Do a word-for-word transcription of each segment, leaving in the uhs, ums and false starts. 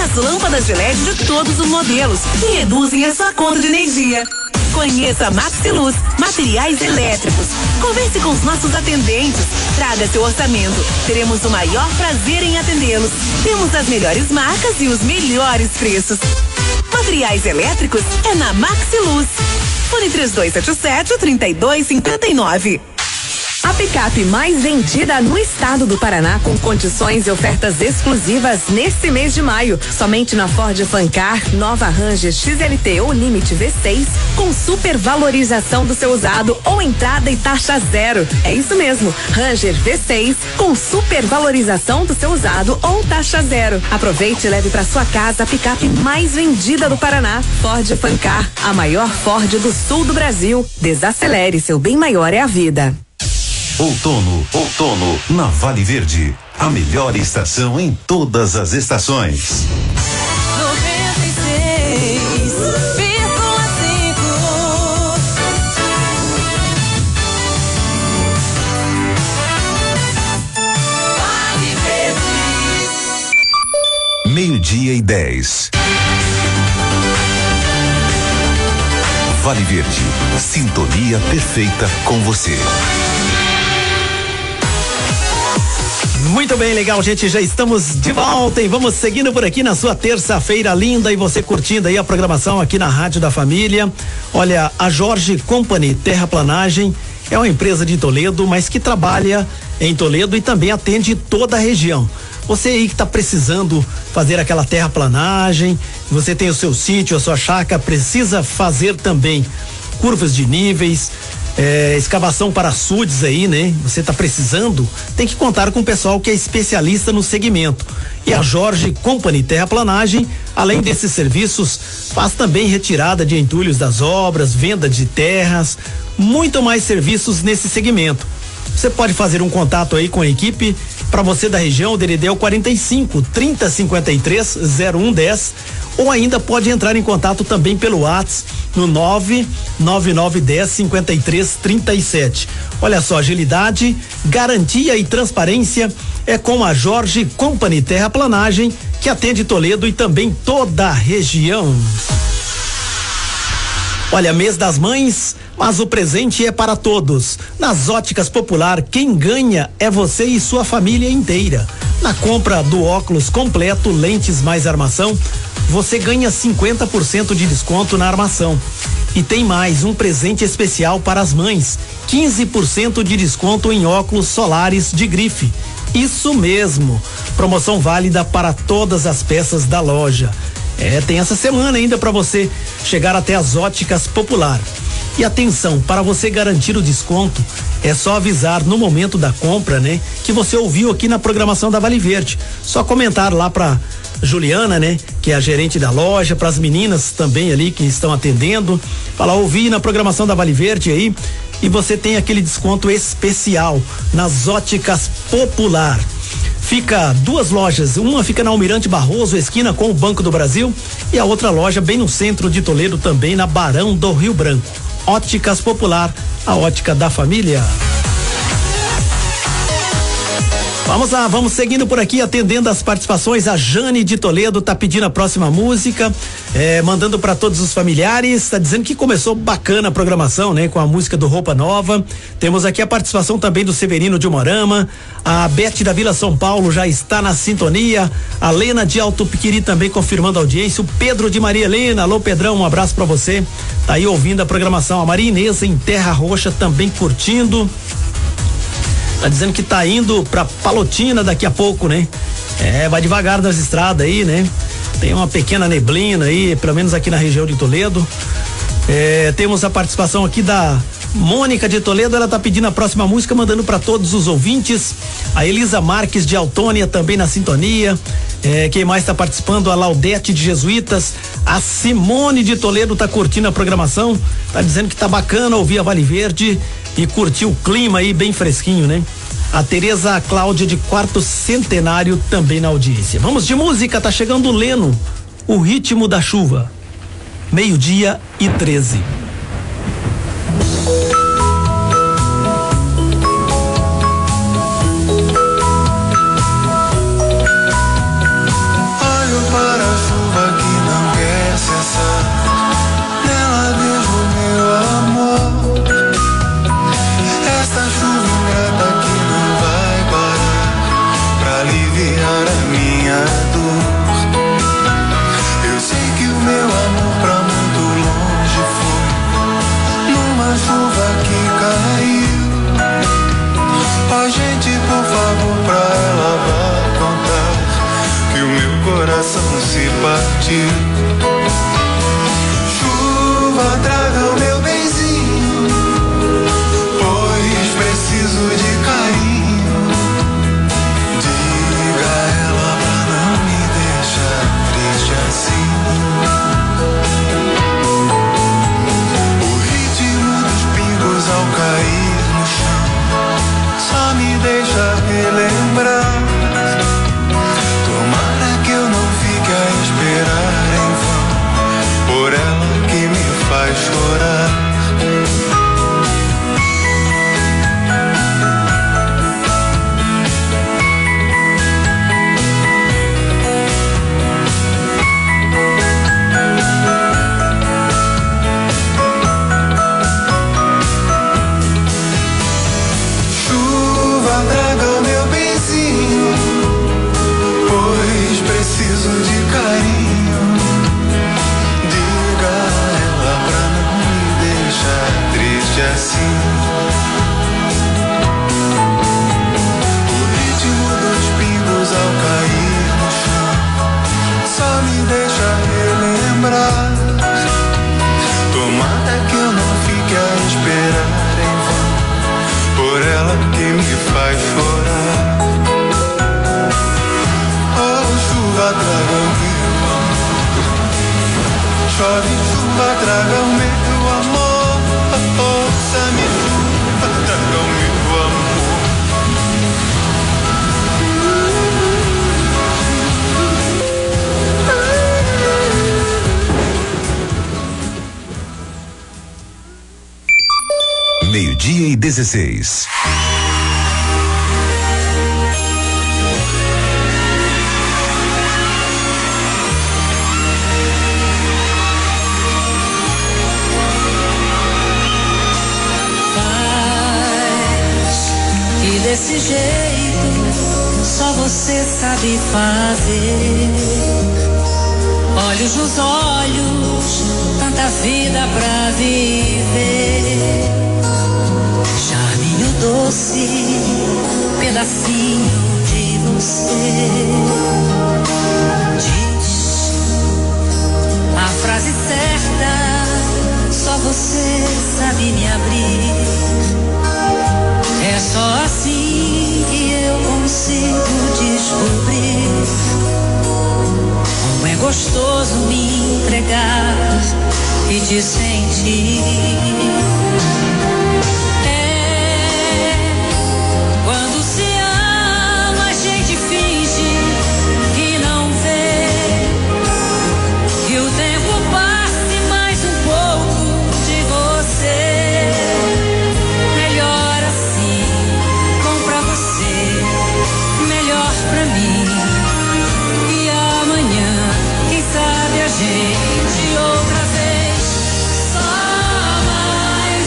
as lâmpadas de L E D de todos os modelos e reduzem a sua conta de energia. Conheça a Maxiluz, materiais elétricos. Converse com os nossos atendentes. Traga seu orçamento. Teremos o maior prazer em atendê-los. Temos as melhores marcas e os melhores preços. Materiais elétricos é na Maxiluz. Fone três dois sete sete, três dois cinco nove. A picape mais vendida no estado do Paraná, com condições e ofertas exclusivas nesse mês de maio. Somente na Ford Fancar, nova Ranger X L T ou Limite V seis, com super valorização do seu usado ou entrada e taxa zero. É isso mesmo, Ranger V seis com super valorização do seu usado ou taxa zero. Aproveite e leve para sua casa a picape mais vendida do Paraná. Ford Fancar, a maior Ford do sul do Brasil. Desacelere, seu bem maior é a vida. Outono, outono, na Vale Verde. A melhor estação em todas as estações. noventa e seis vírgula cinco. Vale Verde. Meio-dia e dez. Vale Verde, sintonia perfeita com você. Muito bem, legal, gente, já estamos de volta e vamos seguindo por aqui na sua terça-feira linda e você curtindo aí a programação aqui na Rádio da Família. Olha, a Jorge Company Terraplanagem é uma empresa de Toledo, mas que trabalha em Toledo e também atende toda a região. Você aí que está precisando fazer aquela terraplanagem, você tem o seu sítio, a sua chácara, precisa fazer também curvas de níveis, É, escavação para açudes aí, né? Você tá precisando, tem que contar com o pessoal que é especialista no segmento. E a Jorge Company Terraplanagem, além desses serviços, faz também retirada de entulhos das obras, venda de terras, muito mais serviços nesse segmento. Você pode fazer um contato aí com a equipe. Para você da região, o D D D é o quarenta e cinco, trinta, cinquenta e três, zero um dez, ou ainda pode entrar em contato também pelo WhatsApp no nove nove nove dez, cinquenta e três, trinta e sete. Olha só, agilidade, garantia e transparência é com a Jorge Company Terraplanagem, que atende Toledo e também toda a região. Olha, mês das mães, mas o presente é para todos. Nas Óticas Popular, quem ganha é você e sua família inteira. Na compra do óculos completo, lentes mais armação, você ganha cinquenta por cento de desconto na armação. E tem mais, um presente especial para as mães, quinze por cento de desconto em óculos solares de grife. Isso mesmo, promoção válida para todas as peças da loja. É, tem essa semana ainda para você chegar até as Óticas Popular. E atenção, para você garantir o desconto, é só avisar no momento da compra, né? Que você ouviu aqui na programação da Vale Verde. Só comentar lá pra Juliana, né? Que é a gerente da loja, para as meninas também ali que estão atendendo. Falar, ouvi na programação da Vale Verde aí, e você tem aquele desconto especial nas Óticas Popular. Fica duas lojas, uma fica na Almirante Barroso, esquina com o Banco do Brasil, e a outra loja bem no centro de Toledo, também na Barão do Rio Branco. Óticas Popular, a ótica da família. Vamos lá, vamos seguindo por aqui, atendendo as participações. A Jane de Toledo tá pedindo a próxima música, é, mandando para todos os familiares, tá dizendo que começou bacana a programação, né? Com a música do Roupa Nova. Temos aqui a participação também do Severino de Morama, a Bete da Vila São Paulo já está na sintonia, a Lena de Alto Piquiri também confirmando a audiência, o Pedro de Maria Helena, alô Pedrão, um abraço para você, tá aí ouvindo a programação. A Maria Inês em Terra Roxa também curtindo. Tá dizendo que tá indo pra Palotina daqui a pouco, né? É, vai devagar nas estradas aí, né? Tem uma pequena neblina aí, pelo menos aqui na região de Toledo. É, temos a participação aqui da Mônica de Toledo, ela tá pedindo a próxima música, mandando para todos os ouvintes. A Elisa Marques de Autônia também na sintonia. É, quem mais tá participando? A Laudete de Jesuítas. A Simone de Toledo tá curtindo a programação. Tá dizendo que tá bacana ouvir a Vale Verde e curtir o clima aí bem fresquinho, né? A Tereza Cláudia de Quarto Centenário também na audiência. Vamos de música, tá chegando o Leno, O Ritmo da Chuva. Meio-dia e treze. Olho para coração se partir. Chuva, traga o meu benzinho, pois preciso de carinho. Diga a ela pra não me deixar triste assim. O ritmo dos pingos ao cair no chão só me deixa relembrar. Tomara que eu não fique a esperar em vão por ela que me faz chorar. Chuva, traga o meu benzinho, pois preciso de carinho. Diga a ela pra não me deixar triste assim. O ritmo dos pingos ao cair no chão só me deixa relembrar. Tomara que eu não fique a esperar em vão por ela que me faz chorar. Oh, chuva, traga o meu amor. Chove, chuva, traga o meu amor. Ouça-me, chuva, traga o meu amor. Meio-dia e dezesseis. E desse jeito só você sabe fazer. Olhos nos olhos, tanta vida pra viver. Charminho doce, pedacinho de você. Diz a frase certa, só você sabe me abrir. É só assim que eu consigo descobrir como é gostoso me entregar e te sentir. É quando se ama, a gente finge que não vê, que o tempo passe mais um pouco de você. Pra mim, e amanhã, quem sabe a gente outra vez, só mais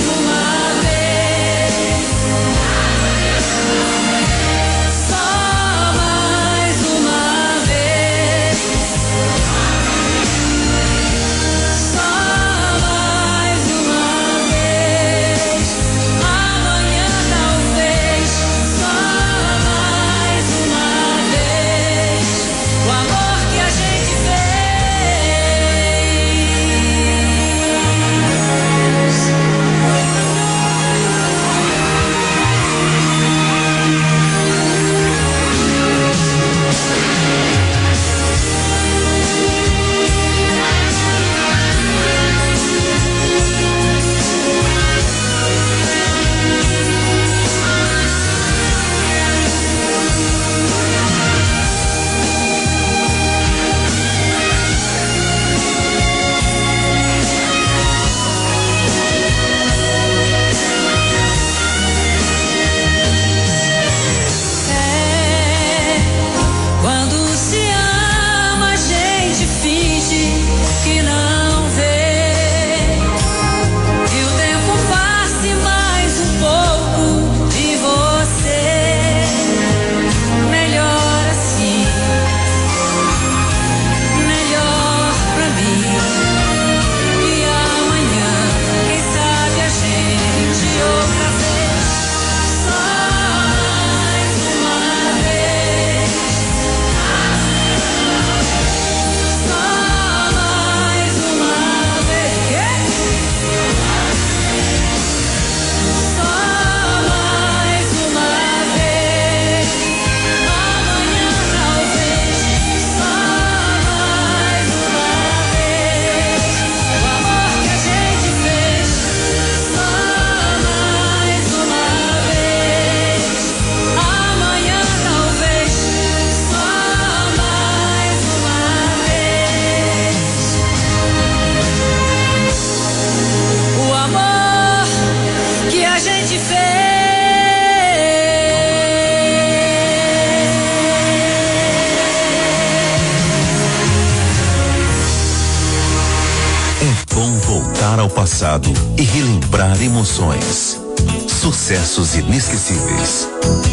ao passado e relembrar emoções. Sucessos inesquecíveis.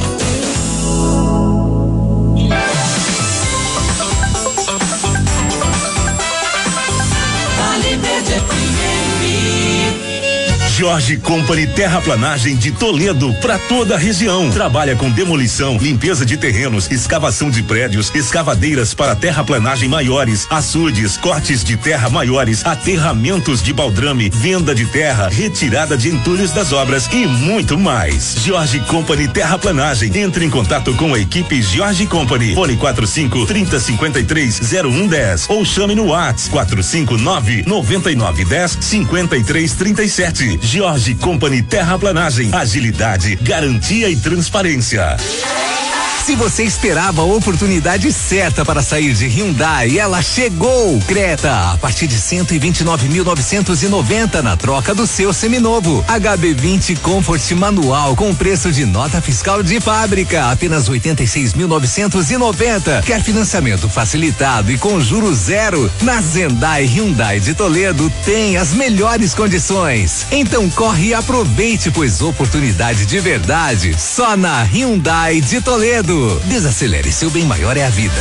Jorge Company Terraplanagem de Toledo para toda a região. Trabalha com demolição, limpeza de terrenos, escavação de prédios, escavadeiras para terraplanagem maiores, açudes, cortes de terra maiores, aterramentos de baldrame, venda de terra, retirada de entulhos das obras e muito mais. Jorge Company Terraplanagem. Entre em contato com a equipe Jorge Company. Fone quatro cinco, trinta, cinquenta e três, zero um dez ou chame no WhatsApp quatro cinco nove, noventa e nove, dez, cinquenta e três, trinta e sete. Jorge Company Terraplanagem, agilidade, garantia e transparência. Se você esperava a oportunidade certa para sair de Hyundai, ela chegou! Creta, a partir de cento e vinte e nove mil novecentos e noventa na troca do seu seminovo. H B vinte Comfort manual com preço de nota fiscal de fábrica, apenas oitenta e seis mil novecentos e noventa. Quer financiamento facilitado e com juros zero? Na Zendai Hyundai de Toledo tem as melhores condições. Então corre e aproveite, pois oportunidade de verdade só na Hyundai de Toledo. Desacelere, seu bem maior é a vida.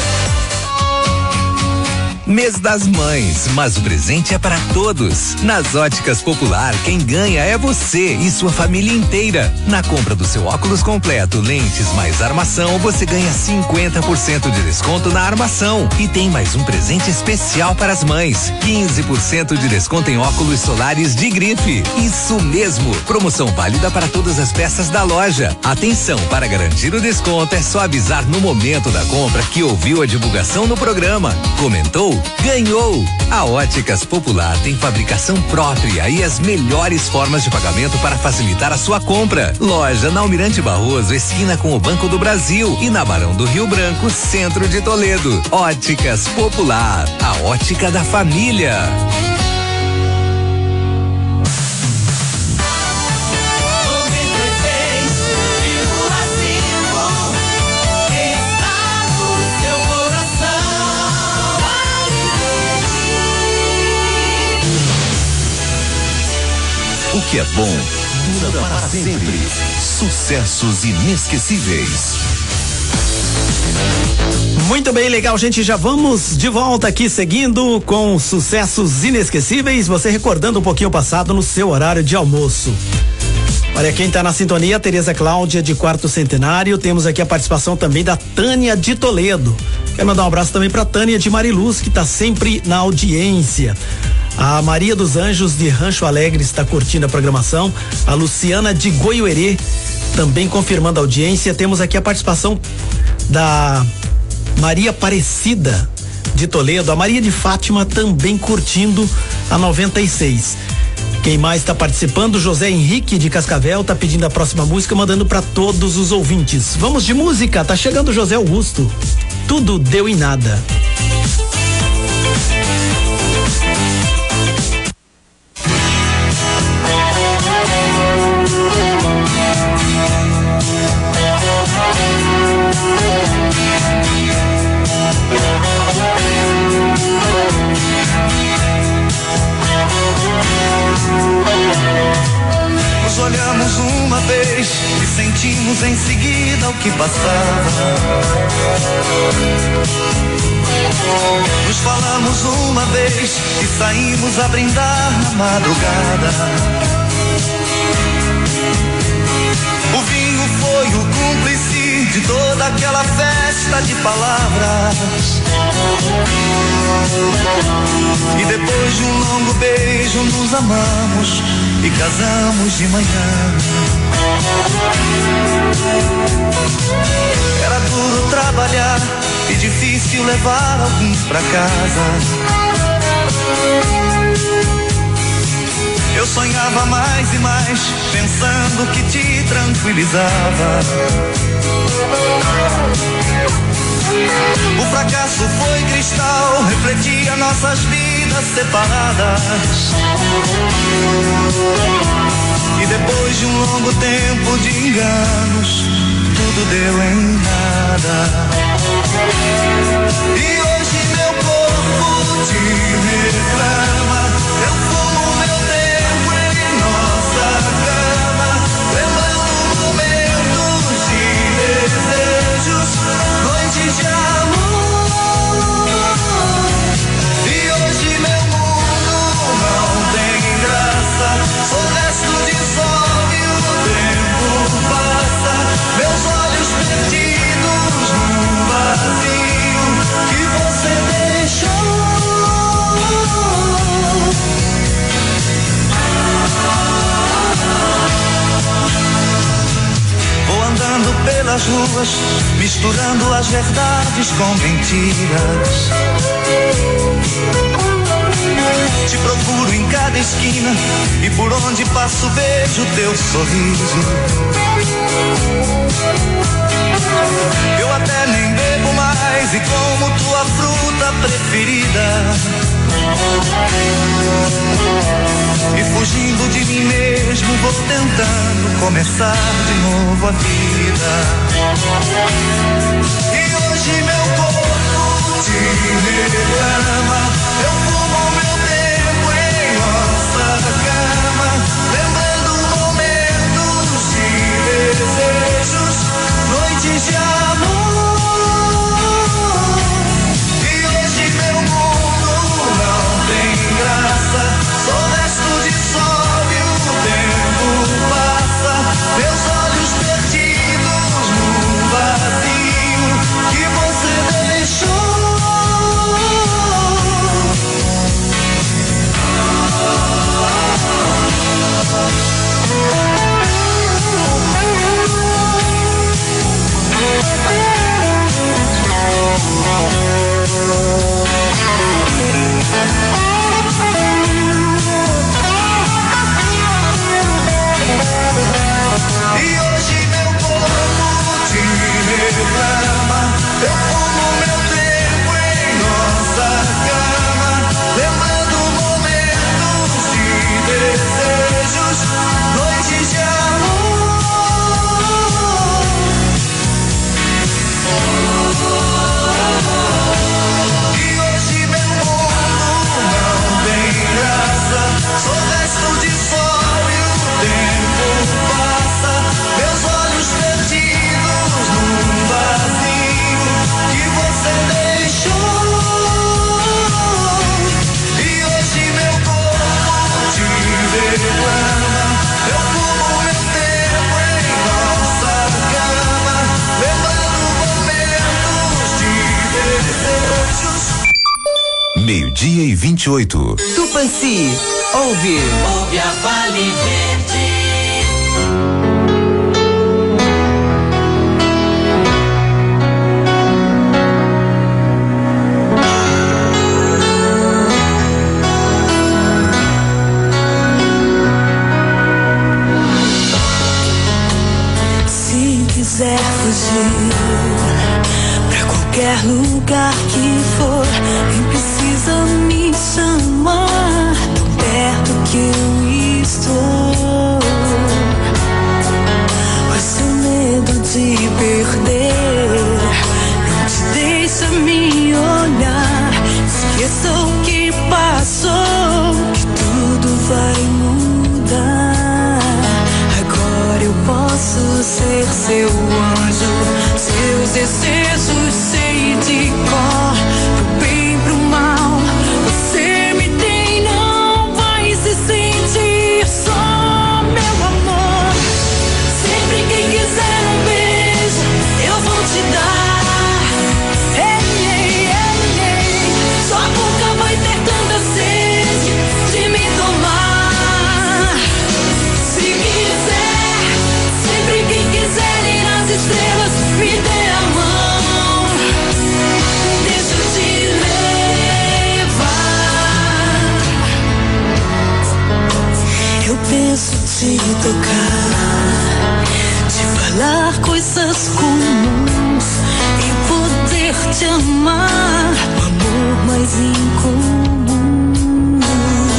Mês das Mães, mas o presente é para todos. Nas Óticas Popular, quem ganha é você e sua família inteira. Na compra do seu óculos completo, lentes mais armação, você ganha cinquenta por cento de desconto na armação. E tem mais um presente especial para as mães: quinze por cento de desconto em óculos solares de grife. Isso mesmo, promoção válida para todas as peças da loja. Atenção, para garantir o desconto é só avisar no momento da compra que ouviu a divulgação no programa. Comentou? Ganhou! A Óticas Popular tem fabricação própria e as melhores formas de pagamento para facilitar a sua compra. Loja na Almirante Barroso, esquina com o Banco do Brasil, e na Barão do Rio Branco, centro de Toledo. Óticas Popular, a ótica da família. O que é bom dura para sempre. Sucessos inesquecíveis. Muito bem, legal, gente. Já vamos de volta aqui, seguindo com sucessos inesquecíveis. Você recordando um pouquinho o passado no seu horário de almoço. Olha, quem está na sintonia, a Tereza Cláudia, de quarto centenário. Temos aqui a participação também da Tânia de Toledo. Quero mandar um abraço também para Tânia de Mariluz, que está sempre na audiência. A Maria dos Anjos de Rancho Alegre está curtindo a programação. A Luciana de Goiuerê também confirmando a audiência. Temos aqui a participação da Maria Aparecida de Toledo. A Maria de Fátima também curtindo a noventa e seis. Quem mais está participando? José Henrique de Cascavel está pedindo a próxima música, mandando para todos os ouvintes. Vamos de música, tá chegando José Augusto. Tudo deu em nada. Nos olhamos uma vez e sentimos em seguida o que passava. Nos falamos uma vez e saímos a brindar na madrugada. O vinho foi o cúmplice de toda aquela festa de palavras. E depois de um longo beijo nos amamos e casamos de manhã. Era duro trabalhar e difícil levar alguns pra casa. Eu sonhava mais e mais, pensando que te tranquilizava. O fracasso foi cristal, refletia nossas vidas separadas. E depois de um longo tempo de enganos, tudo deu em nada. E hoje meu corpo te reclama, eu fumo meu pelas ruas, misturando as verdades com mentiras. Te procuro em cada esquina e por onde passo vejo teu sorriso. Eu até nem bebo mais e como tua fruta preferida. E fugindo de mim mesmo vou tentando começar de novo a vida. E hoje meu corpo te reclama, eu fumo meu tempo em nossa cama, lembrando momentos de desejos, noites de amor. E hoje meu mundo não tem graça, sou resto de sol e o tempo passa, meus olhos perdidos no vazio que você deixou. E hoje meu corpo te reclama, eu fumo meu tempo em nossa cama, lembrando momentos de desejos, noites de amor. E hoje meu mundo não tem graça, sou resto de sol e o tempo passa, meus olhos perdidos num vazio que você deixou. E hoje meu corpo te reclama, eu fumo meu tempo em nossa cama, lembrando momentos de desejos. Meio-dia e vinte e oito. Tupãci, ouve. Ouve a Vale Verde. Se quiser fugir pra qualquer lugar que for, nem precisa me chamar, tão perto que eu estou. Mas seu medo de perder não te deixa me olhar. Esqueça o que passou, que tudo vai mudar. Agora eu posso ser seu anjo, seus desejos sei de cor, pro bem, pro mal. Você me tem, não vai se sentir só, meu amor. Sempre que quiser um beijo, eu vou te dar. Ei, ei, ei, ei. Sua boca vai ter tanta sede de me tomar. Se quiser, sempre que quiser ir às estrelas, me dê a mão. Deixa eu te levar. Eu penso te tocar, te falar coisas comuns e poder te amar, o amor mais incomum.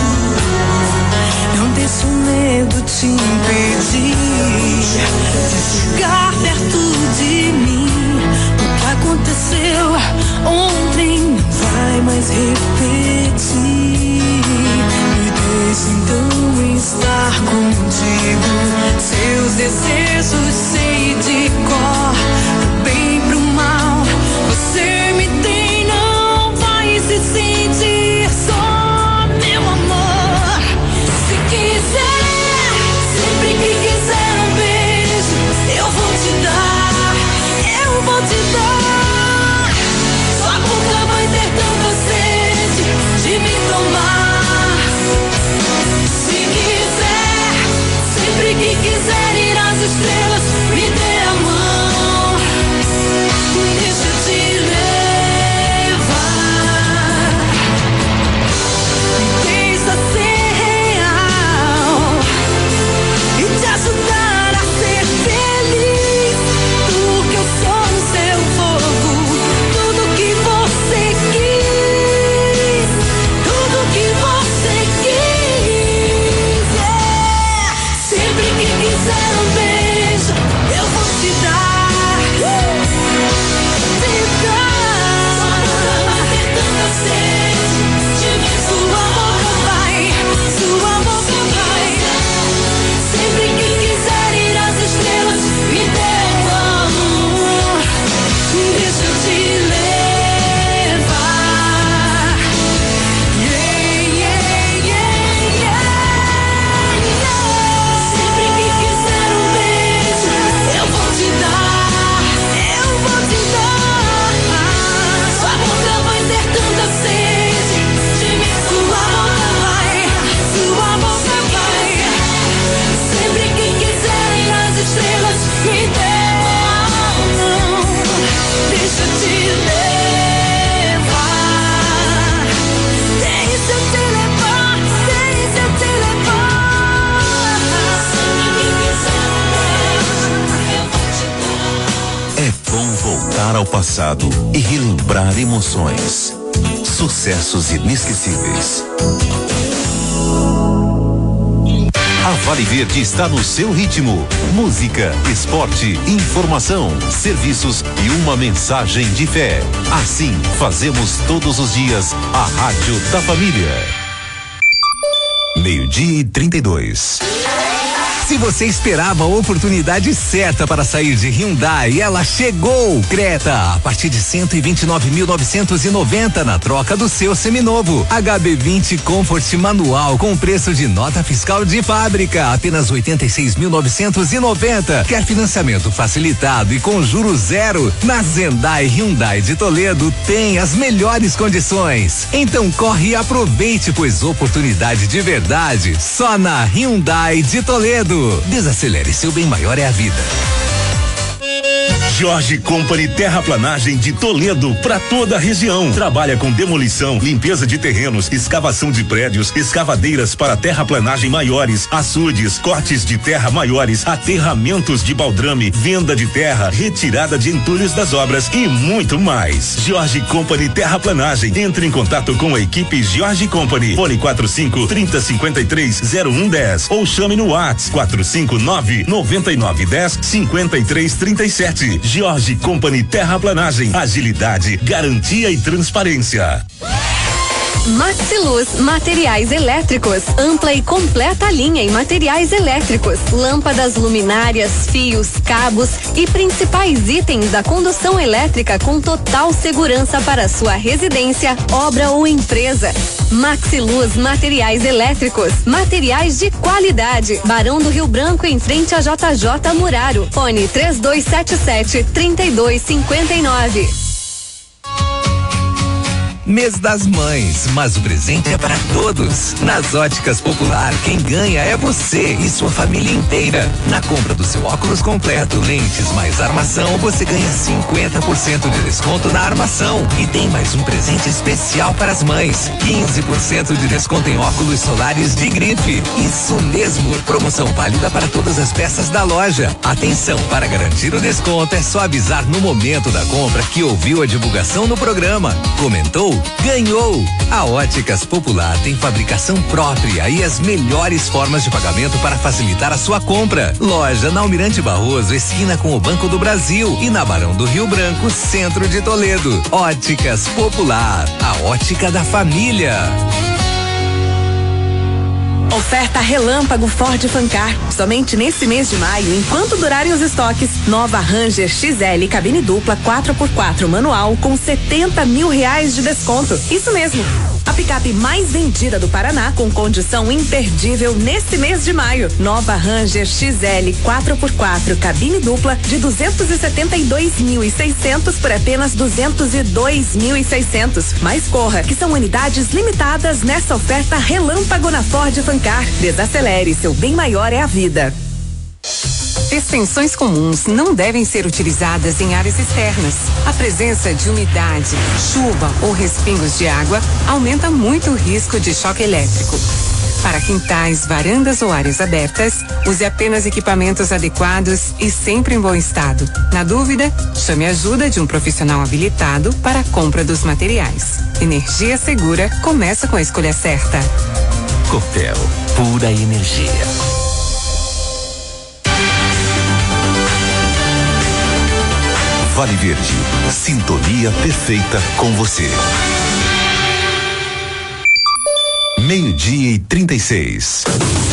Não deixe o medo te impedir de chegar perto de mim. O que aconteceu ontem não vai mais repetir. Me deixe então estar contigo, seus desejos sei de cor, pro bem, pro mal. Você me tem passado e relembrar emoções. Sucessos inesquecíveis. A Vale Verde está no seu ritmo. Música, esporte, informação, serviços e uma mensagem de fé. Assim, fazemos todos os dias a Rádio da Família. Meio-dia e trinta e dois. Se você esperava a oportunidade certa para sair de Hyundai, ela chegou! Creta, a partir de cento e vinte e nove mil novecentos e noventa na troca do seu seminovo. H B vinte Comfort manual com preço de nota fiscal de fábrica, apenas oitenta e seis mil novecentos e noventa. Quer financiamento facilitado e com juros zero? Na Zendai Hyundai de Toledo tem as melhores condições. Então corre e aproveite, pois oportunidade de verdade só na Hyundai de Toledo. Desacelere, seu bem maior é a vida. Jorge Company Terraplanagem de Toledo para toda a região. Trabalha com demolição, limpeza de terrenos, escavação de prédios, escavadeiras para terraplanagem maiores, açudes, cortes de terra maiores, aterramentos de baldrame, venda de terra, retirada de entulhos das obras e muito mais. Jorge Company Terraplanagem. Entre em contato com a equipe Jorge Company. Fone quatro cinco, trinta, cinquenta e três, zero um dez ou chame no WhatsApp quatro cinco nove, noventa e nove, dez, cinquenta e três, trinta e sete. Jorge Company Terraplanagem, agilidade, garantia e transparência. Maxiluz Materiais Elétricos, ampla e completa linha em materiais elétricos, lâmpadas, luminárias, fios, cabos e principais itens da condução elétrica com total segurança para sua residência, obra ou empresa. Maxiluz Materiais Elétricos, materiais de qualidade. Barão do Rio Branco, em frente a J J Muraro. Fone três dois sete sete, trinta e dois cinquenta e nove. Mês das Mães, mas o presente é para todos. Nas Óticas Popular, quem ganha é você e sua família inteira. Na compra do seu óculos completo, lentes mais armação, você ganha cinquenta por cento de desconto na armação. E tem mais um presente especial para as mães: quinze por cento de desconto em óculos solares de grife. Isso mesmo, promoção válida para todas as peças da loja. Atenção, para garantir o desconto é só avisar no momento da compra que ouviu a divulgação no programa, comentou, ganhou. A Óticas Popular tem fabricação própria e as melhores formas de pagamento para facilitar a sua compra. Loja na Almirante Barroso, esquina com o Banco do Brasil, e na Barão do Rio Branco, centro de Toledo. Óticas Popular, a ótica da família. Oferta relâmpago Ford Fancar. Somente nesse mês de maio, enquanto durarem os estoques, nova Ranger X L cabine dupla quatro por quatro manual com setenta mil reais de desconto. Isso mesmo. A picape mais vendida do Paraná com condição imperdível nesse mês de maio. Nova Ranger X L quatro por quatro cabine dupla de duzentos e setenta e dois mil e seiscentos por apenas duzentos e dois mil e seiscentos. Mas corra, que são unidades limitadas nessa oferta relâmpago na Ford Fancar. Desacelere, seu bem maior é a vida. Extensões comuns não devem ser utilizadas em áreas externas. A presença de umidade, chuva ou respingos de água aumenta muito o risco de choque elétrico. Para quintais, varandas ou áreas abertas, use apenas equipamentos adequados e sempre em bom estado. Na dúvida, chame a ajuda de um profissional habilitado para a compra dos materiais. Energia segura começa com a escolha certa. Copel, pura energia. Vale Verde, sintonia perfeita com você. Meio-dia e trinta e seis.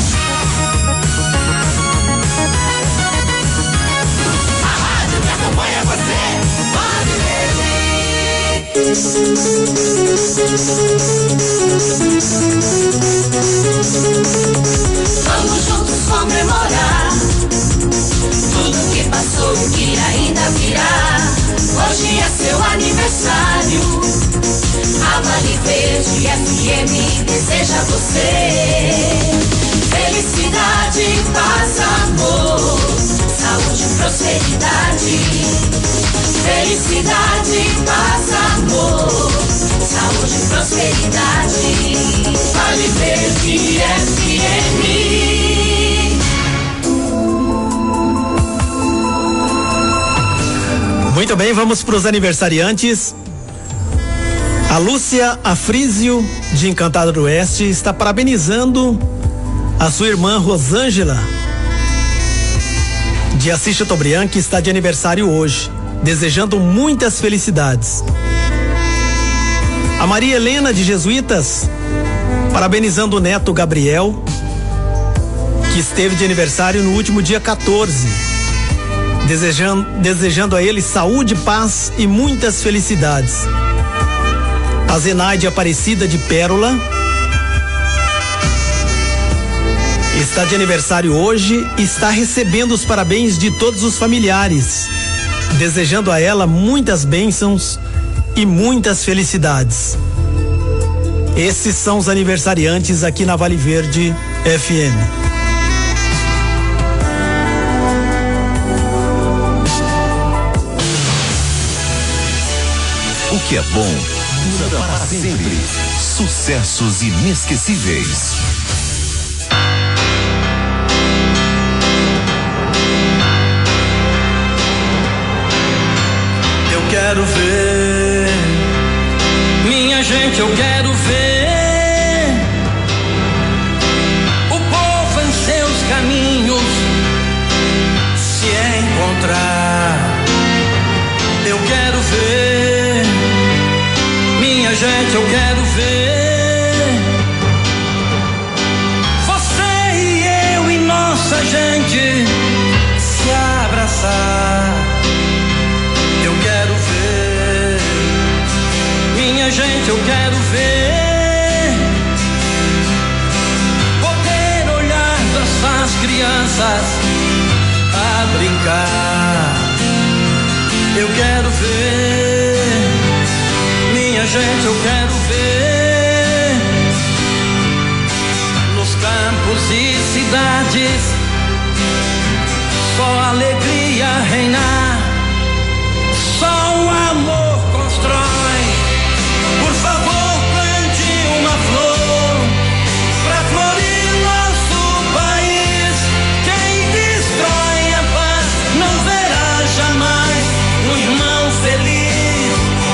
A rádio que acompanha você, Vale Vamos juntos comemorar tudo que passou e que ainda virá. Hoje é seu aniversário. A Vale Verde F M deseja a você felicidade, paz, amor, saúde e prosperidade. Felicidade, paz, amor, saúde e prosperidade. Vale Verde F M. Muito bem, vamos para os aniversariantes. A Lúcia Afrísio, de Encantado do Oeste, está parabenizando a sua irmã Rosângela, de Assis Chateaubriand, que está de aniversário hoje, desejando muitas felicidades. A Maria Helena, de Jesuítas, parabenizando o neto Gabriel, que esteve de aniversário no último dia quatorze, desejando, desejando a ele saúde, paz e muitas felicidades. A Zenaide Aparecida de Pérola está de aniversário hoje e está recebendo os parabéns de todos os familiares, desejando a ela muitas bênçãos e muitas felicidades. Esses são os aniversariantes aqui na Vale Verde F M. O que é bom dura para sempre. Sucessos inesquecíveis. Eu quero ver, minha gente, eu quero ver o povo em seus caminhos se encontrar. Eu quero ver, minha gente, eu quero ver você e eu e nossa gente se abraçar. Eu quero ver, minha gente, eu quero ver poder olhar dessas crianças a brincar. Eu quero ver, minha gente, eu quero ver nos campos e cidades só alegria reinar, só o amor constrói. Por favor, plante uma flor pra florir nosso país. Quem destrói a paz não verá jamais um irmão feliz.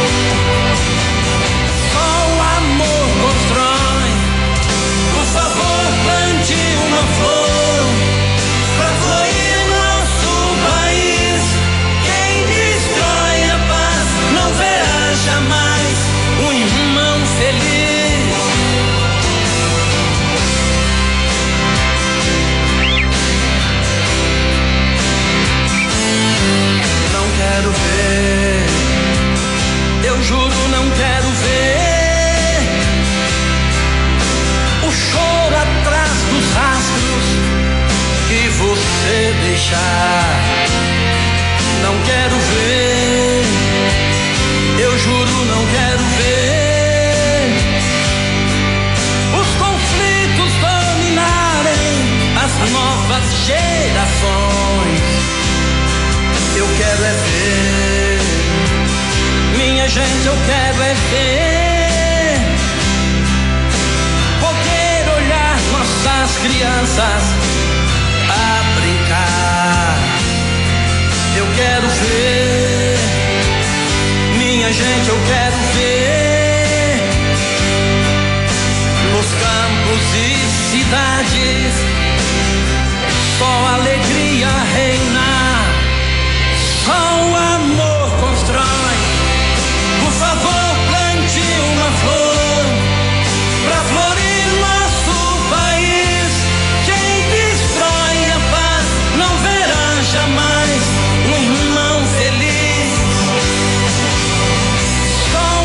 Só o amor constrói. Por favor, plante uma flor pra florir nosso país. Quem destrói a paz não verá jamais um irmão feliz. Não quero ver, eu juro, não quero ver o choro atrás dos rastros que você deixar. Não quero ver, eu juro, não quero ver os conflitos dominarem as novas gerações. Eu quero é ver, minha gente, eu quero é ver poder olhar nossas crianças a brincar. Eu quero ver, minha gente, eu quero ver nos campos e cidades só alegria reinar, só o amor constrói. Por favor, plante uma flor pra florir nosso país. Quem destrói a paz não verá jamais um irmão feliz. Só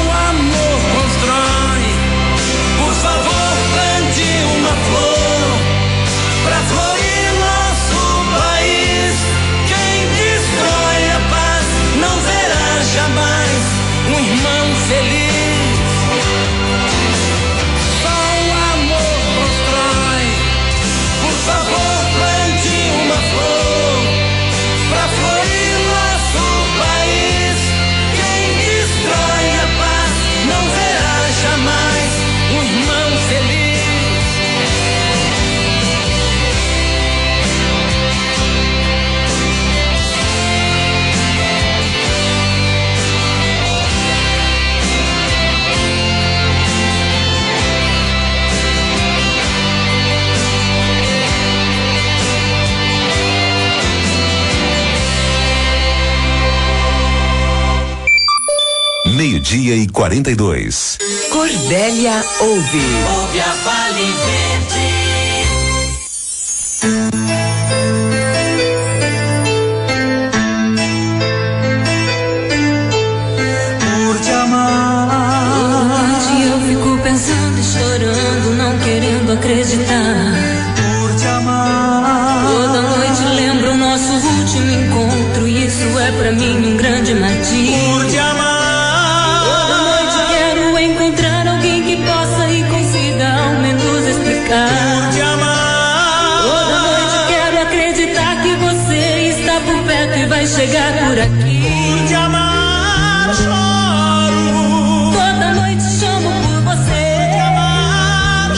meio-dia e quarenta e dois. Cordélia ouve. Ouve a Vale Verde. Por te amar. Toda noite eu fico pensando e chorando, não querendo acreditar. Por te amar. Toda noite lembro o nosso último encontro e isso é pra mim um grande martírio. Por te amar. Toda noite quero encontrar alguém que possa e consiga ao menos explicar. Por te amar. Toda noite quero acreditar que você está por perto e vai chegar por aqui. Por te amar, choro. Toda noite chamo por você. Por te amar,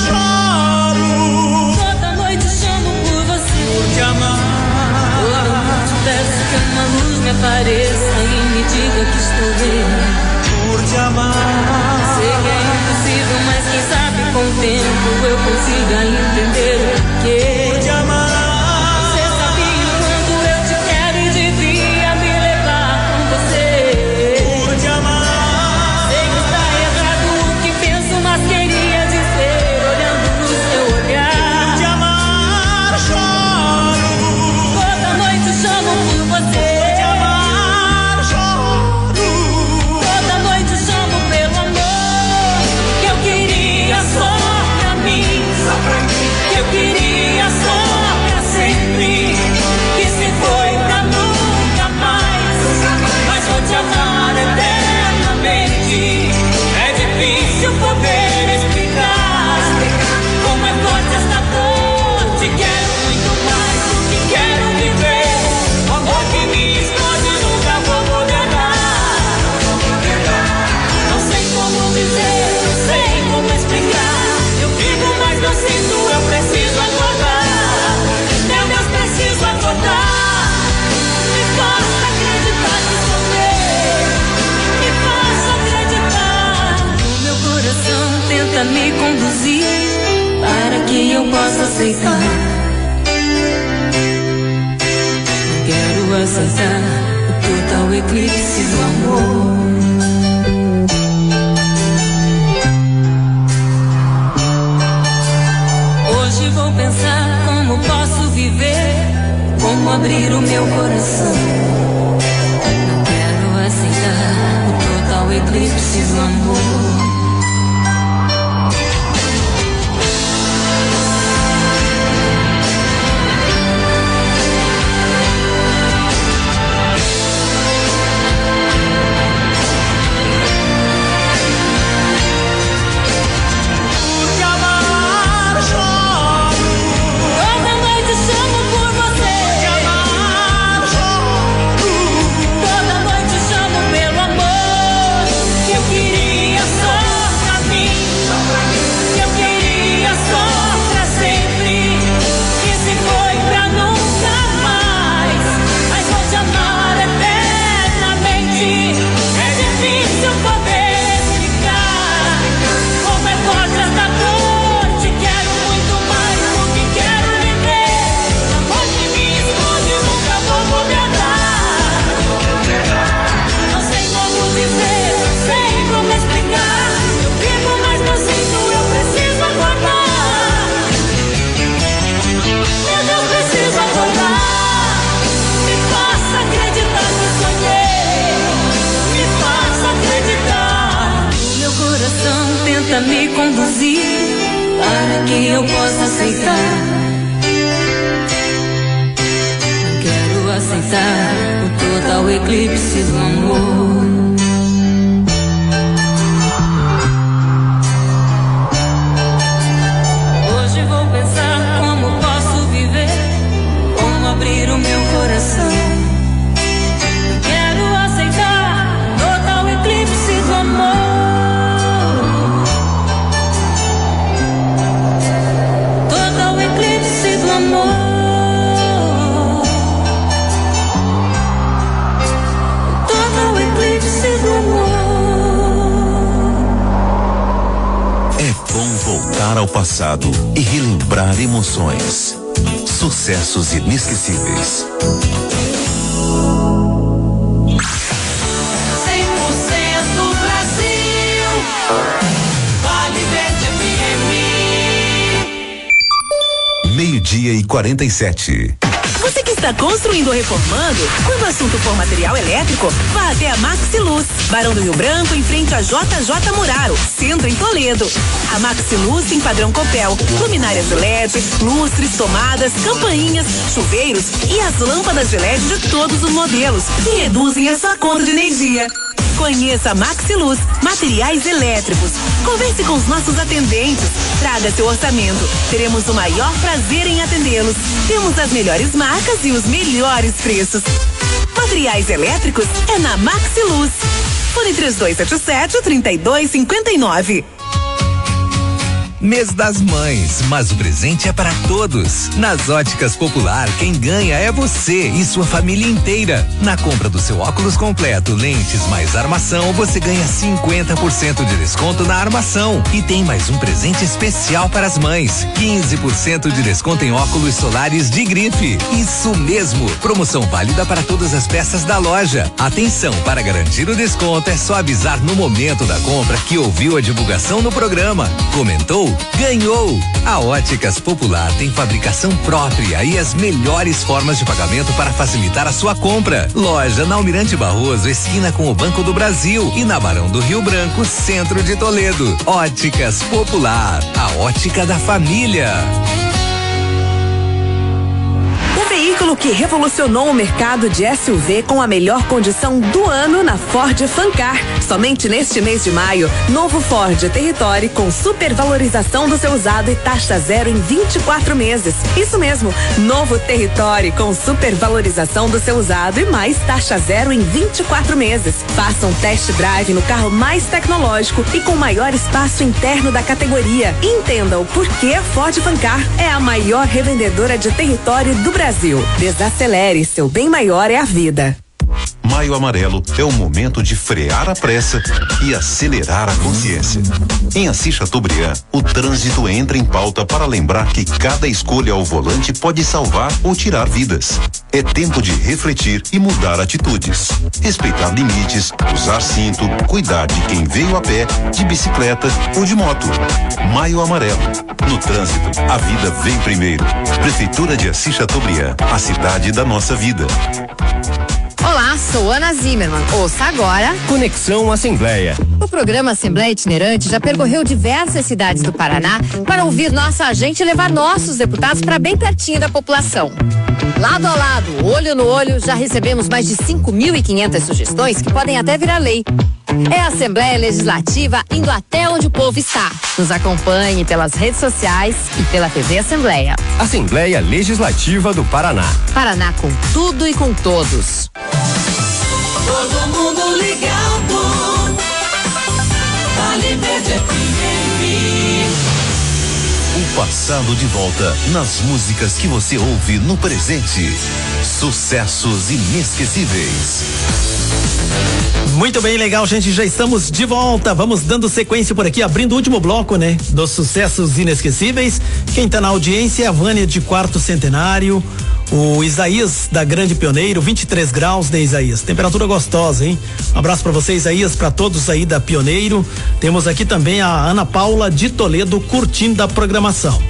choro. Toda noite chamo por você. Por te amar. Toda noite peço que uma luz me apareça e me diga que estou bem. Por te amar. Sei que é impossível, mas quem sabe com o tempo eu consiga entender o porquê. Por te amar. Você sabia o quanto eu te quero e devia me levar com você. Por te amar. Sei que está errado o que penso, mas queria dizer olhando no seu olhar. Por te amar, choro. Toda noite chamo por você. Por te amar, choro. Toda noite chamo pelo amor que eu queria só pra mim. Só pra mim. Que eu queria só pra sempre. Que se foi pra nunca mais. Mas vou te amar eternamente. É difícil poder explicar como é forte esta dor. Te quero muito mais do que quero viver. O amor que me esconde nunca vou poder dar. Não sei como dizer, não sei como explicar. Eu vivo, mas não sinto, eu preciso acordar. Meu Deus, preciso acordar. Me faça acreditar que sou meu. Me faça acreditar. O meu coração tenta me conduzir para que eu possa aceitar. Não quero aceitar o total eclipse do amor. Hoje vou pensar como posso viver, como abrir o meu coração. Não quero aceitar o total eclipse do amor. Por te amar, choro. Toda noite chamo por você. Por te amar, choro. Toda noite chamo pelo amor que eu queria só pra mim. Que eu queria só pra sempre. Que se foi pra nunca mais. Mas vou te amar eternamente. É difícil poder explicar como é forte esta dor. Te quero muito mais do que quero viver. Amor que me esconde nunca vou poder dar. Não sei como dizer, não sei como explicar. Eu vivo, mas não sinto, eu preciso acordar. Meu Deus, preciso acordar. Me faça acreditar que sonhei. Me faça acreditar. O meu coração tenta me conduzir para que eu possa aceitar. Não quero aceitar o total eclipse do amor. Hoje vou pensar como posso viver, como abrir o meu coração. Não quero aceitar total eclipse do amor. Total eclipse do amor. Total eclipse do amor. É bom voltar ao passado e relembrar emoções. Sucessos inesquecíveis. cem por cento Brasil. meio-dia e quarenta e sete. Você que está construindo ou reformando, quando o assunto for material elétrico, vá até a Maxiluz, Barão do Rio Branco, em frente a J J Muraro, centro em Toledo. A Maxiluz tem padrão Copel, luminárias L E D, lustres, tomadas, campainhas, chuveiros e as lâmpadas de L E D de todos os modelos, que reduzem a sua conta de energia. Conheça a Maxiluz, materiais elétricos. Converse com os nossos atendentes. Traga seu orçamento. Teremos o maior prazer em atendê-los. Temos as melhores marcas e os melhores preços. Materiais elétricos é na Maxiluz. Fone três dois sete sete, três dois cinco nove. Mês das Mães, mas o presente é para todos. Nas Óticas Popular, quem ganha é você e sua família inteira. Na compra do seu óculos completo, lentes mais armação, você ganha cinquenta por cento de desconto na armação. E tem mais um presente especial para as mães: quinze por cento de desconto em óculos solares de grife. Isso mesmo, promoção válida para todas as peças da loja. Atenção, para garantir o desconto é só avisar no momento da compra que ouviu a divulgação no programa. Comentou? Ganhou! A Óticas Popular tem fabricação própria e as melhores formas de pagamento para facilitar a sua compra. Loja na Almirante Barroso, esquina com o Banco do Brasil, e na Barão do Rio Branco, centro de Toledo. Óticas Popular, a ótica da família. Veículo que revolucionou o mercado de S U V com a melhor condição do ano na Ford Fancar. Somente neste mês de maio, novo Ford Territory com supervalorização do seu usado e taxa zero em vinte e quatro meses. Isso mesmo, novo Territory com supervalorização do seu usado e mais taxa zero em vinte e quatro meses. Faça um test drive no carro mais tecnológico e com maior espaço interno da categoria. E entenda o porquê a Ford Fancar é a maior revendedora de Territory do Brasil. Desacelere, seu bem maior é a vida. Maio Amarelo é o momento de frear a pressa e acelerar a consciência. Em Assis Chateaubriand, o trânsito entra em pauta para lembrar que cada escolha ao volante pode salvar ou tirar vidas. É tempo de refletir e mudar atitudes. Respeitar limites, usar cinto, cuidar de quem veio a pé, de bicicleta ou de moto. Maio Amarelo. No trânsito, a vida vem primeiro. Prefeitura de Assis Chateaubriand, a cidade da nossa vida. Olá, sou Ana Zimmermann. Ouça agora Conexão Assembleia. O programa Assembleia Itinerante já percorreu diversas cidades do Paraná para ouvir nossa gente e levar nossos deputados para bem pertinho da população. Lado a lado, olho no olho, já recebemos mais de cinco mil e quinhentas sugestões que podem até virar lei. É a Assembleia Legislativa indo até onde o povo está. Nos acompanhe pelas redes sociais e pela T V Assembleia. Assembleia Legislativa do Paraná. Paraná com tudo e com todos. Todo mundo ligado. Vale Verde F M. O passado de volta nas músicas que você ouve no presente. Sucessos inesquecíveis. Muito bem, legal, gente, já estamos de volta, vamos dando sequência por aqui, abrindo o último bloco, né, dos sucessos inesquecíveis. Quem tá na audiência é a Vânia de Quarto Centenário, o Isaías da Grande Pioneiro, vinte e três graus, né, Isaías? Temperatura gostosa, hein? Um abraço pra você, Isaías, pra todos aí da Pioneiro. Temos aqui também a Ana Paula de Toledo curtindo a programação.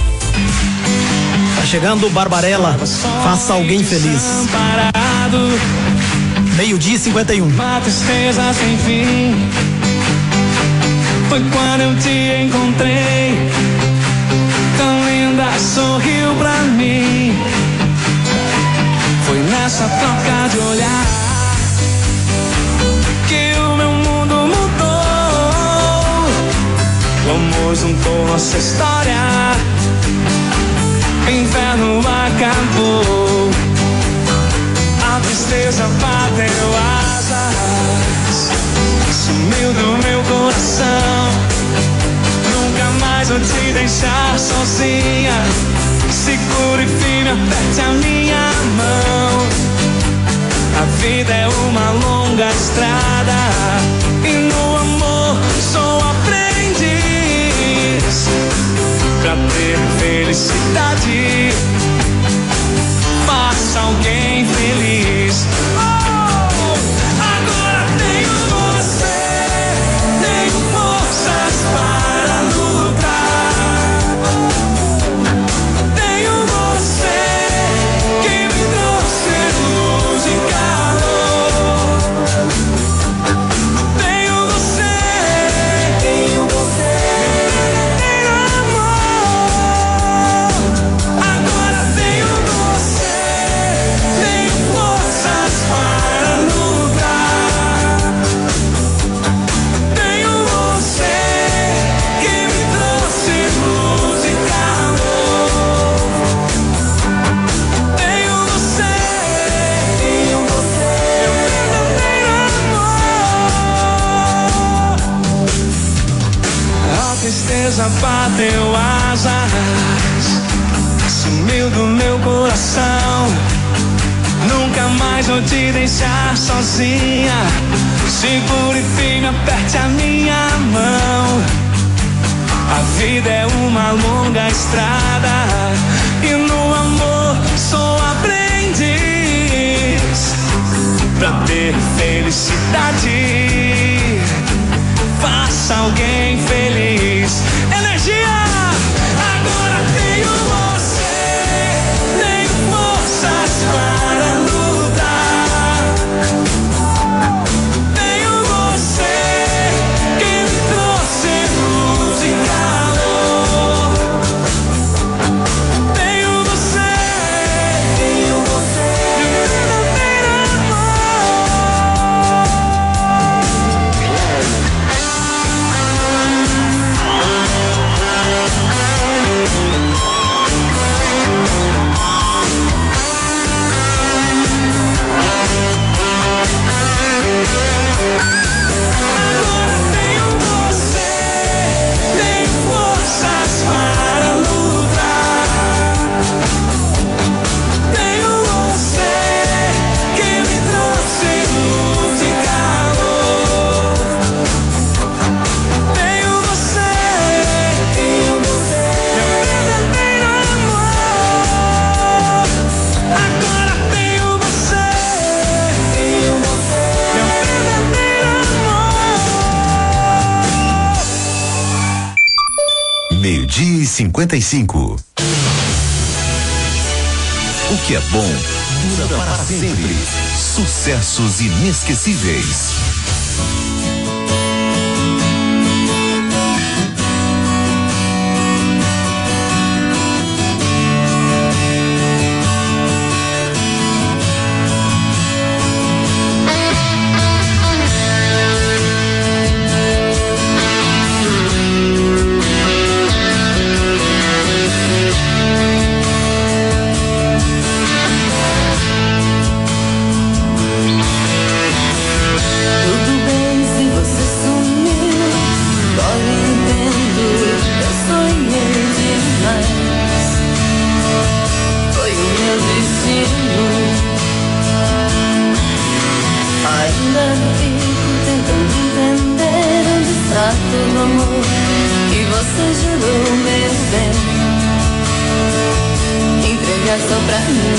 Tá chegando o Barbarella, faça alguém feliz. Meio-dia e cinquenta e um. Uma tristeza sem fim. Foi quando eu te encontrei. Tão linda, sorriu pra mim. Foi nessa troca de olhar que o meu mundo mudou. O amor juntou nossa história. O inverno acabou. A tristeza bateu asas, sumiu do meu coração. Nunca mais vou te deixar sozinha. Segure firme, aperte a minha mão. A vida é uma longa estrada e no amor sou aprendiz. Pra ter felicidade, faça alguém feliz. Oh, agora tenho você, tenho forças para lutar. Tenho já bateu asas, sumiu do meu coração. Nunca mais vou te deixar sozinha. Segure firme, aperte a minha mão. A vida é uma longa estrada e no amor sou aprendiz. Pra ter felicidade, faça alguém feliz. Energia! Agora tenho você, tenho forças para lutar. Tenho você que me trouxe luz e calor. Tenho você, tenho você, meu verdadeiro Agora tenho você, tenho forças para lutar. Tenho você que me trouxe luz e calor. Tenho você, tenho você, meu verdadeiro amor. Agora tenho você, tenho você, meu verdadeiro amor. Meio-dia e cinquenta e cinco. O que é bom dura para sempre. Sucessos inesquecíveis. Tudo bem se você sumiu, dói, entendo, eu sonhei demais. Foi o meu destino. Ainda fico tentando entender onde está todo o amor que você jurou, meu bem, entregar só pra mim.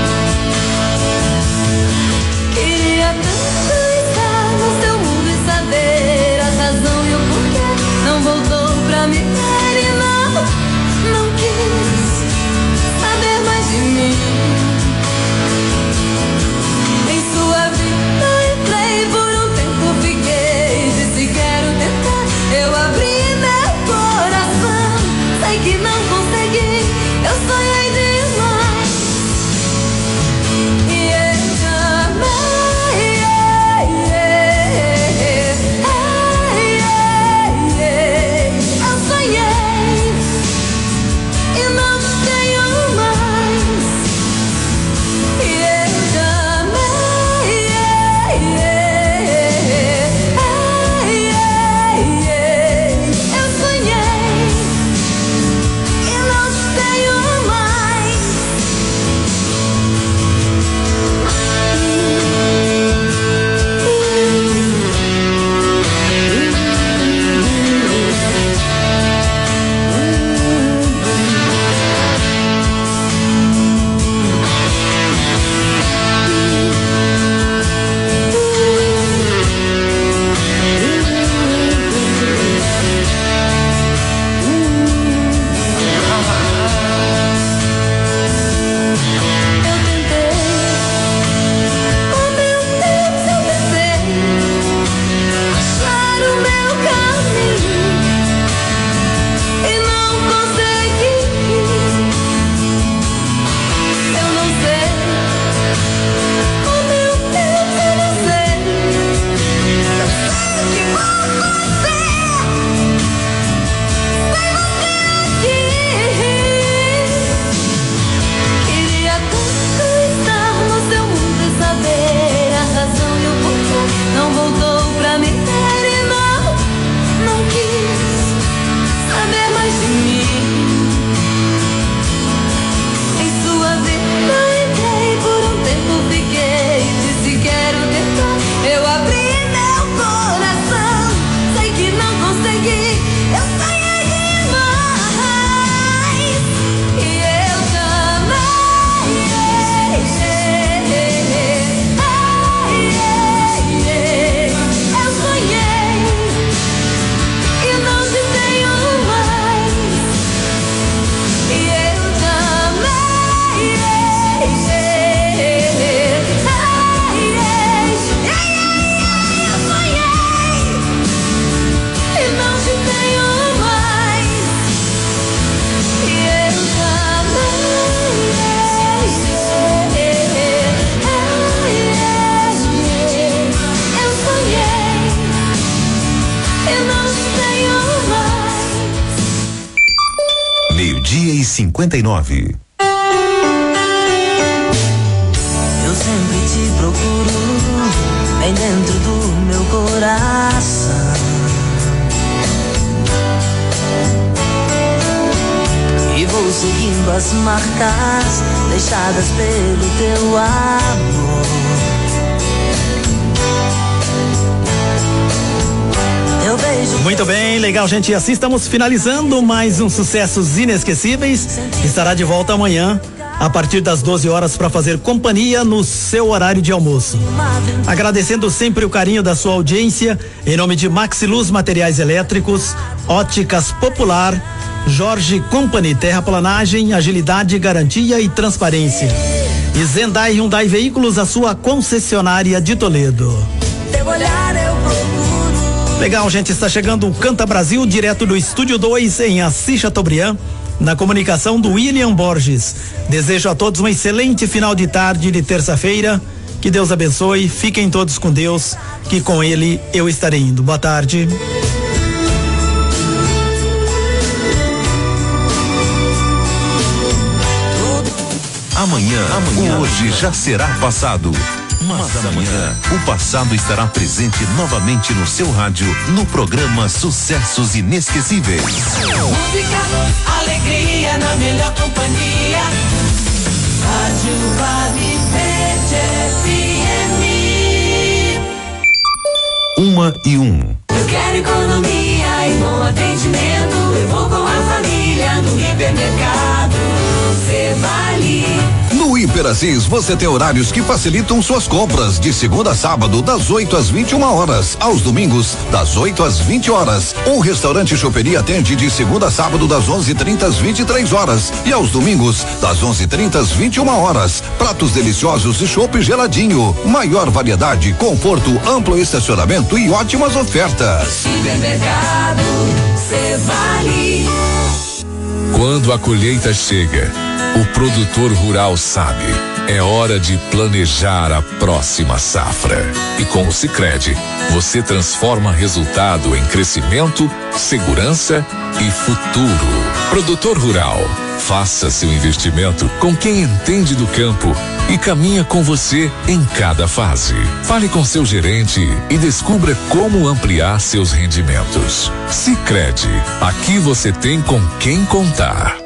Queria tanto estar no seu mundo e saber a razão e o porquê. Não voltou pra me ver e não, não quis saber mais de mim. Em sua vida entrei, por um tempo fiquei. Disse quero tentar, eu abri meu coração. Sei que não consegui, eu sonhei demais. meio-dia e cinquenta e nove. Eu sempre te procuro bem dentro do meu coração. E vou seguindo as marcas deixadas pelo teu amor. Eu vejo. Muito bem, legal, gente. Assim estamos finalizando mais um Sucessos Inesquecíveis. Estará de volta amanhã a partir das doze horas para fazer companhia no seu horário de almoço. Agradecendo sempre o carinho da sua audiência, em nome de Maxiluz Materiais Elétricos, Óticas Popular, Jorge Company, terraplanagem, agilidade, garantia e transparência. E Zendai Hyundai Veículos, a sua concessionária de Toledo. Teu olhar eu procuro. Legal, gente, está chegando o Canta Brasil, direto do Estúdio dois em Assis Chateaubriand, na comunicação do William Borges. Desejo a todos um excelente final de tarde de terça-feira. Que Deus abençoe, fiquem todos com Deus, que com Ele eu estarei indo. Boa tarde. Amanhã, amanhã, hoje já será passado. Mas amanhã, o passado estará presente novamente no seu rádio, no programa Sucessos Inesquecíveis. Música, alegria na melhor companhia. Rádio Vale Verde F M. Uma e um. Eu quero economia e bom atendimento. Eu vou com a família no hipermercado. Você vale. No Hiperassis você tem horários que facilitam suas compras, de segunda a sábado das oito às vinte e uma horas, aos domingos das oito às vinte horas. O restaurante Choperia atende de segunda a sábado das onze e trinta às vinte e três horas e aos domingos das onze e trinta às vinte e uma horas. Pratos deliciosos e chopp geladinho, maior variedade, conforto, amplo estacionamento e ótimas ofertas. Supermercado, cê vale. Quando a colheita chega, o produtor rural sabe, é hora de planejar a próxima safra. E com o Sicredi, você transforma resultado em crescimento, segurança e futuro. Produtor rural, faça seu investimento com quem entende do campo e caminha com você em cada fase. Fale com seu gerente e descubra como ampliar seus rendimentos. Sicredi, aqui você tem com quem contar.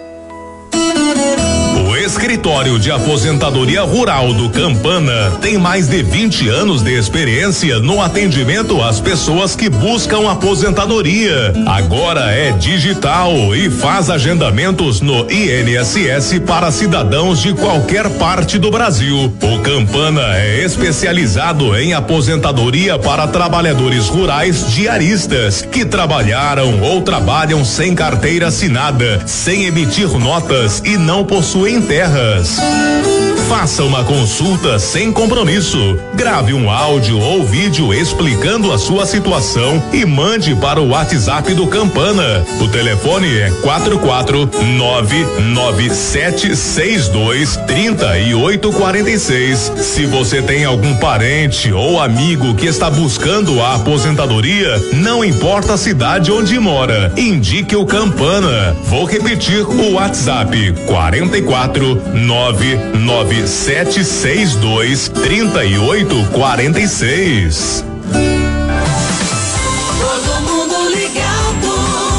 O Escritório de Aposentadoria Rural do Campana tem mais de vinte anos de experiência no atendimento às pessoas que buscam aposentadoria. Agora é digital e faz agendamentos no I N S S para cidadãos de qualquer parte do Brasil. O Campana é especializado em aposentadoria para trabalhadores rurais diaristas que trabalharam ou trabalham sem carteira assinada, sem emitir notas e não possuem terras. Faça uma consulta sem compromisso. Grave um áudio ou vídeo explicando a sua situação e mande para o WhatsApp do Campana. O telefone é quatro quatro nove nove sete seis dois três oito quatro seis. Se você tem algum parente ou amigo que está buscando a aposentadoria, não importa a cidade onde mora, indique o Campana. Vou repetir o WhatsApp: quatro quatro nove nove sete seis dois três oito quatro seis. Todo mundo ligado.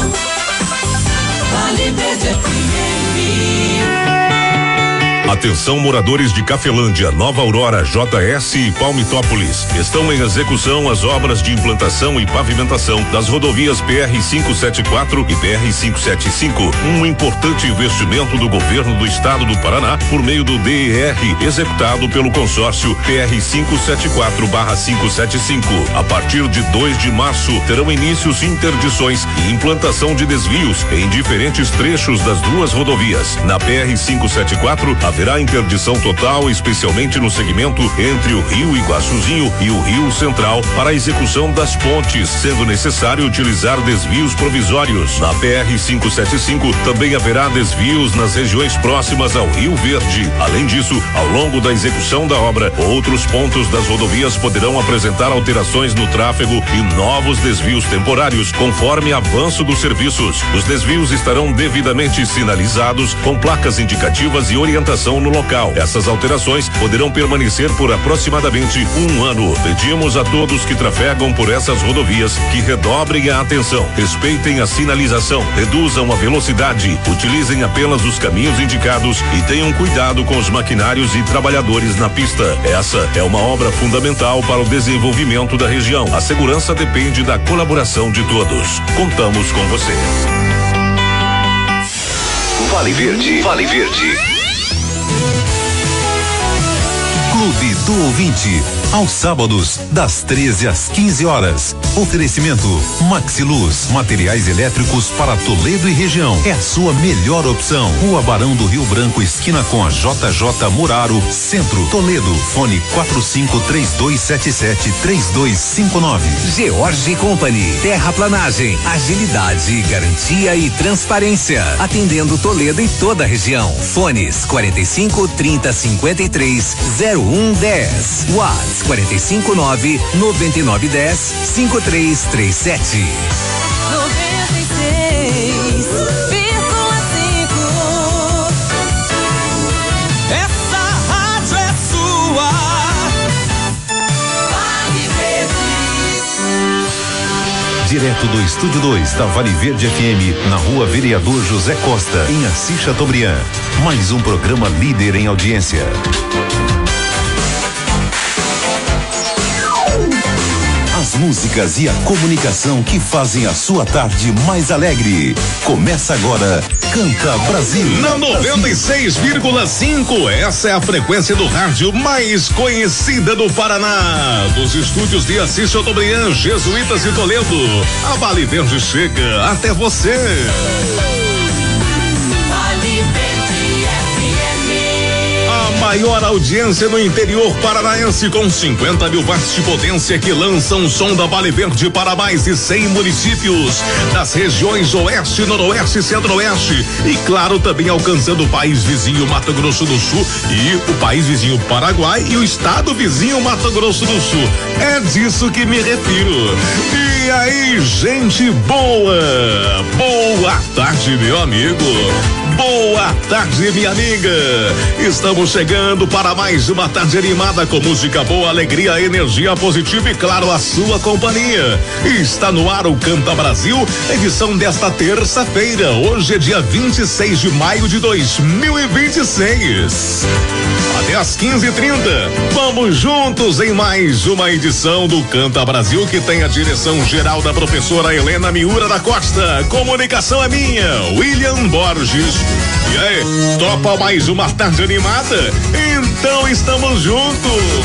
Vale Verde F M. Atenção, moradores de Cafelândia, Nova Aurora, J S e Palmitópolis. Estão em execução as obras de implantação e pavimentação das rodovias P R quinhentos e setenta e quatro e P R quinhentos e setenta e cinco. Um importante investimento do governo do estado do Paraná por meio do D E R, executado pelo consórcio P R quinhentos e setenta e quatro barra quinhentos e setenta e cinco. A partir de dois de março, terão inícios interdições e implantação de desvios em diferentes trechos das duas rodovias. Na P R quinhentos e setenta e quatro, haverá Haverá interdição total, especialmente no segmento entre o Rio Iguaçuzinho e o Rio Central, para a execução das pontes, sendo necessário utilizar desvios provisórios. Na P R quinhentos e setenta e cinco também haverá desvios nas regiões próximas ao Rio Verde. Além disso, ao longo da execução da obra, outros pontos das rodovias poderão apresentar alterações no tráfego e novos desvios temporários, conforme avanço dos serviços. Os desvios estarão devidamente sinalizados com placas indicativas e orientação no local. Essas alterações poderão permanecer por aproximadamente um ano. Pedimos a todos que trafegam por essas rodovias que redobrem a atenção, respeitem a sinalização, reduzam a velocidade, utilizem apenas os caminhos indicados e tenham cuidado com os maquinários e trabalhadores na pista. Essa é uma obra fundamental para o desenvolvimento da região. A segurança depende da colaboração de todos. Contamos com você. Vale Verde, Vale Verde. Clube do Ouvinte, aos sábados, das treze às quinze horas. Oferecimento Maxiluz, materiais elétricos para Toledo e região. É a sua melhor opção. Rua Barão do Rio Branco, esquina com a J J Muraro, Centro, Toledo. Fone quatro cinco três dois sete sete três dois cinco nove. George Company, terraplanagem, agilidade, garantia e transparência. Atendendo Toledo e toda a região. Fones quarenta e cinco, trinta, cinquenta e três, zero um, dez. Watts quarenta e cinco, nove, noventa e nove, dez, cinco três três sete. noventa e seis vírgula cinco. Essa rádio é sua. Vale Verde. Direto do Estúdio dois da Vale Verde F M, na Rua Vereador José Costa, em Assis Chateaubriand. Mais um programa líder em audiência. As músicas e a comunicação que fazem a sua tarde mais alegre. Começa agora, Canta Brasil. Na noventa e seis vírgula cinco, essa é a frequência do rádio mais conhecida do Paraná. Dos estúdios de Assis Chateaubriand, Jesuítas e Toledo, a Vale Verde chega até você. Maior audiência no interior paranaense, com cinquenta mil watts de potência, que lança um som da Vale Verde para mais de cem municípios das regiões Oeste, Noroeste e Centro-Oeste, e claro, também alcançando o país vizinho Mato Grosso do Sul e o país vizinho Paraguai e o estado vizinho Mato Grosso do Sul. É disso que me refiro. E aí, gente boa, boa tarde, meu amigo. Boa tarde, minha amiga. Estamos chegando para mais uma tarde animada com música boa, alegria, energia positiva e, claro, a sua companhia. Está no ar o Canta Brasil, edição desta terça-feira. Hoje é dia vinte e seis de maio de dois mil e vinte e seis. Até às quinze e trinta, vamos juntos em mais uma edição do Canta Brasil, que tem a direção geral da professora Helena Miura da Costa. Comunicação é minha, William Borges. E aí, topa mais uma tarde animada? Então estamos juntos.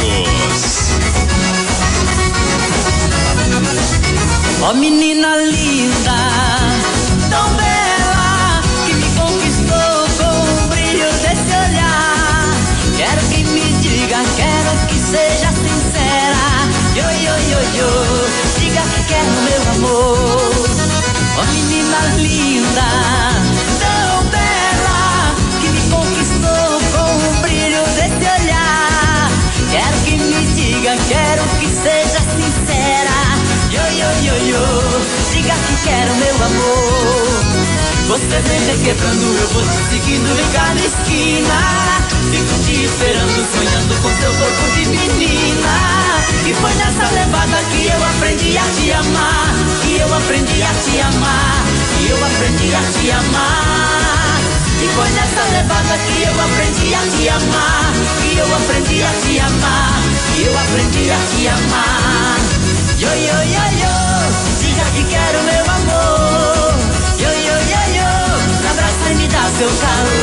Ó, menina linda, tão bela, que me conquistou com o brilho desse olhar. Quero que me diga, quero que seja sincera. Yo, yo, yo, yo, diga que quer o meu amor. Ó, menina linda, tão bela, que me conquistou com o brilho desse olhar. Quero que me diga, quero que seja sincera. Yo, yo, yo, yo, diga que quer o meu amor. Você vem me quebrando, eu vou te seguindo em cada esquina. Fico te esperando, sonhando com seu corpo de menina. E foi nessa levada que eu aprendi a te amar. Que eu aprendi a te amar. Que eu aprendi a te amar. E foi nessa levada que eu aprendi a te amar. Que eu aprendi a te amar. Que eu aprendi a te amar. Yo, yo, yo, yo, diga que quero meu amor. Yo, yo, yo, yo, me abraça e me dá seu calor.